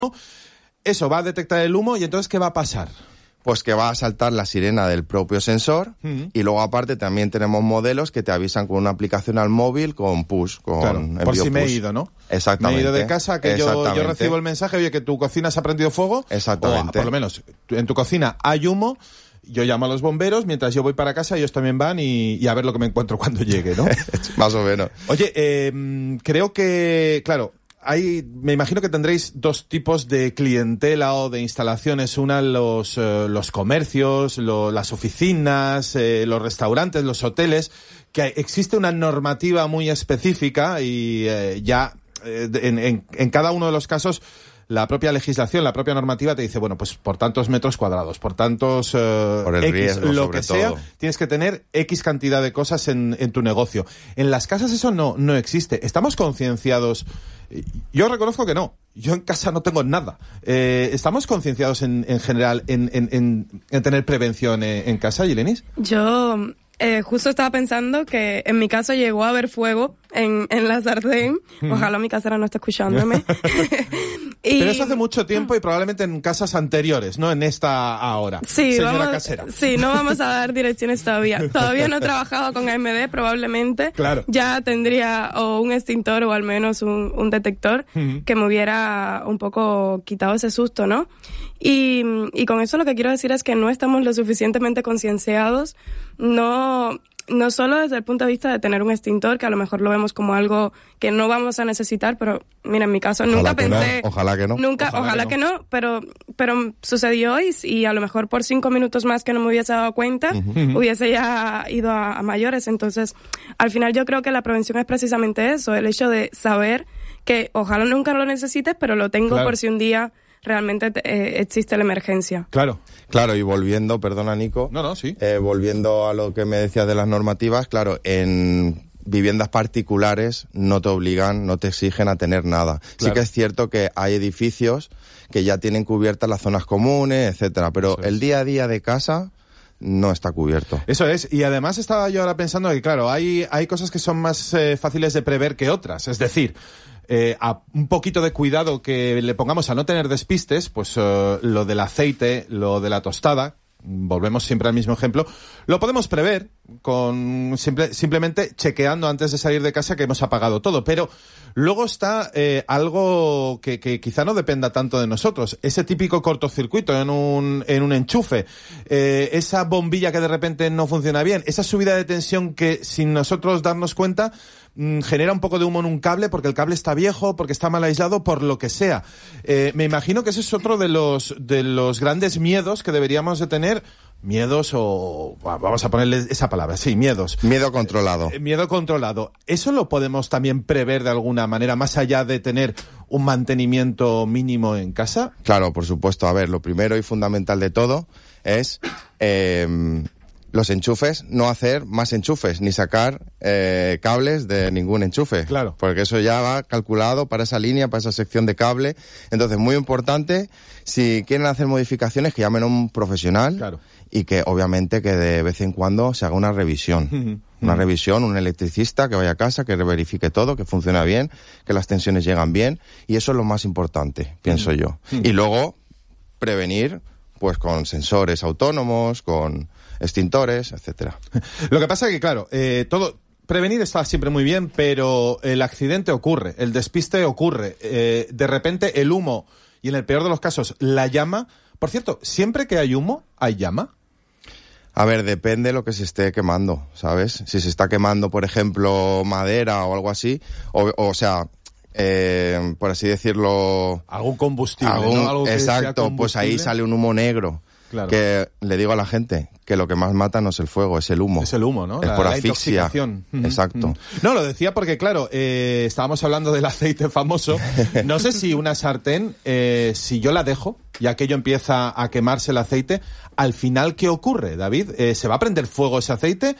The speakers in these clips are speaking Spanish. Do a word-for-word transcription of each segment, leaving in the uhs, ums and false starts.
Eso va a detectar el humo y entonces ¿qué va a pasar? Pues que va a saltar la sirena del propio sensor uh-huh. y luego aparte también tenemos modelos que te avisan con una aplicación al móvil con push, con claro, envío por si push. me he ido, ¿no? Exactamente. Me he ido de casa, que yo, yo recibo el mensaje, oye, que tu cocina se ha prendido fuego. Exactamente. O por lo menos en tu cocina hay humo. Yo llamo a los bomberos, mientras yo voy para casa, ellos también van y, y a ver lo que me encuentro cuando llegue, ¿no? Más o menos. Oye, eh, creo que, claro, hay, me imagino que tendréis dos tipos de clientela o de instalaciones. Una, los, eh, los comercios, lo, las oficinas, eh, los restaurantes, los hoteles, que existe una normativa muy específica y eh, ya eh, en, en, en cada uno de los casos la propia legislación, la propia normativa te dice, bueno, pues por tantos metros cuadrados, por tantos eh, por el X, riesgo, lo sobre que sea, todo. Tienes que tener X cantidad de cosas en, en tu negocio. En las casas eso no, no existe. ¿Estamos concienciados? Yo reconozco que no. Yo en casa no tengo nada. Eh, ¿Estamos concienciados en, en general en, en, en, en tener prevención en, en casa, Yelenis? Yo eh, justo estaba pensando que en mi caso llegó a haber fuego en, en la sartén. Ojalá mi casera no esté escuchándome. Y... Pero eso hace mucho tiempo y probablemente en casas anteriores, no en esta ahora. Sí, señora vamos, casera. Sí, no vamos a dar direcciones todavía. Todavía no he trabajado con A M D, probablemente. Claro. Ya tendría o un extintor o al menos un, un detector uh-huh. que me hubiera un poco quitado ese susto, ¿no? Y, y con eso lo que quiero decir es que no estamos lo suficientemente concienciados, no... No solo desde el punto de vista de tener un extintor, que a lo mejor lo vemos como algo que no vamos a necesitar, pero mira, en mi caso ojalá nunca pensé... No, ojalá que no. Nunca, ojalá, ojalá que, no. que no, pero pero sucedió y, y a lo mejor por cinco minutos más que no me hubiese dado cuenta, uh-huh. hubiese ya ido a, a mayores. Entonces, al final yo creo que la prevención es precisamente eso, el hecho de saber que ojalá nunca lo necesites, pero lo tengo claro. por si un día... realmente eh, existe la emergencia. Claro. Claro, y volviendo, perdona Nico. No, no, sí. Eh, volviendo a lo que me decías de las normativas, claro, en viviendas particulares no te obligan, no te exigen a tener nada. Claro. Sí que es cierto que hay edificios que ya tienen cubiertas las zonas comunes, etcétera, pero el día a día de casa no está cubierto. Eso es, y además estaba yo ahora pensando que, claro, hay, hay cosas que son más eh, fáciles de prever que otras, es decir... Eh, a un poquito de cuidado que le pongamos a no tener despistes, pues uh, lo del aceite, lo de la tostada, volvemos siempre al mismo ejemplo, lo podemos prever con simple, simplemente chequeando antes de salir de casa que hemos apagado todo, pero luego está eh, algo que, que quizá no dependa tanto de nosotros, ese típico cortocircuito en un, en un enchufe, eh, esa bombilla que de repente no funciona bien, esa subida de tensión que sin nosotros darnos cuenta mmm, genera un poco de humo en un cable porque el cable está viejo, porque está mal aislado, por lo que sea. Eh, me imagino que ese es otro de los, de los grandes miedos que deberíamos de tener. Miedos o... vamos a ponerle esa palabra, sí, miedos. Miedo controlado. Eh, miedo controlado. ¿Eso lo podemos también prever de alguna manera, más allá de tener un mantenimiento mínimo en casa? Claro, por supuesto. A ver, lo primero y fundamental de todo es... Eh, los enchufes, no hacer más enchufes, ni sacar eh, cables de ningún enchufe. Claro. Porque eso ya va calculado para esa línea, para esa sección de cable. Entonces, muy importante, si quieren hacer modificaciones, que llamen a un profesional. Claro. Y que, obviamente, que de vez en cuando se haga una revisión. Uh-huh. Una uh-huh. revisión, un electricista que vaya a casa, que verifique todo, que funciona bien, que las tensiones llegan bien. Y eso es lo más importante, pienso uh-huh. yo. Uh-huh. Y luego, prevenir, pues con sensores autónomos, con... extintores, etcétera. Lo que pasa es que, claro, eh, todo... prevenir está siempre muy bien, pero el accidente ocurre, el despiste ocurre. Eh, de repente el humo, y en el peor de los casos, la llama... Por cierto, ¿siempre que hay humo, hay llama? A ver, depende de lo que se esté quemando, ¿sabes? Si se está quemando, por ejemplo, madera o algo así, o, o sea... Eh, por así decirlo... Algún combustible, algún, ¿no? Algo que exacto, sea combustible. Pues ahí sale un humo negro. Claro. Que le digo a la gente que lo que más mata no es el fuego, es el humo. Es el humo, ¿no? Es la, por la asfixia. Intoxicación. Exacto. Mm. No, lo decía porque, claro, eh, estábamos hablando del aceite famoso. No sé si una sartén, eh, si yo la dejo y aquello empieza a quemarse el aceite, al final, ¿qué ocurre, David? Eh, ¿Se va a prender fuego ese aceite?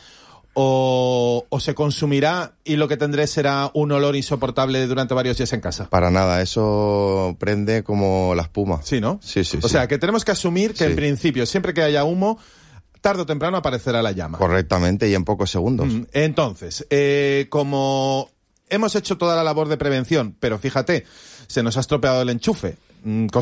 O, o se consumirá y lo que tendré será un olor insoportable durante varios días en casa? Para nada, eso prende como la espuma. Sí, ¿no? Sí, sí. O sí. sea, que tenemos que asumir que sí. En principio, siempre que haya humo, tarde o temprano aparecerá la llama. Correctamente, y en pocos segundos. Entonces, eh, como hemos hecho toda la labor de prevención, pero fíjate, se nos ha estropeado el enchufe, mm,